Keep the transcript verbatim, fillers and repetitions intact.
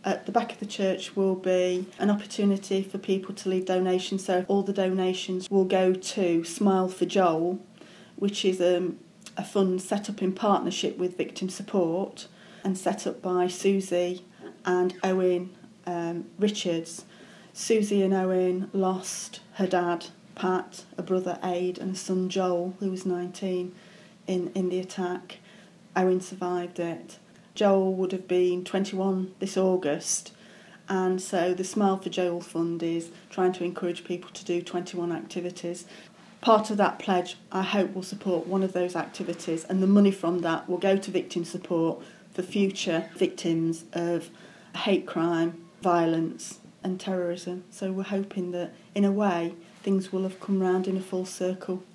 At the back of the church will be an opportunity for people to leave donations, so all the donations will go to Smile for Joel, which is um, a fund set up in partnership with Victim Support and set up by Susie and Owen um, Richards. Susie and Owen lost her dad, Pat, a brother, Aid, and a son, Joel, who was nineteen, in, in the attack. Owen survived it. Joel would have been twenty-one this August, and so the Smile for Joel Fund is trying to encourage people to do twenty-one activities. Part of that pledge, I hope, will support one of those activities, and the money from that will go to Victim Support for future victims of hate crime, violence and terrorism. So we're hoping that, in a way, things will have come round in a full circle.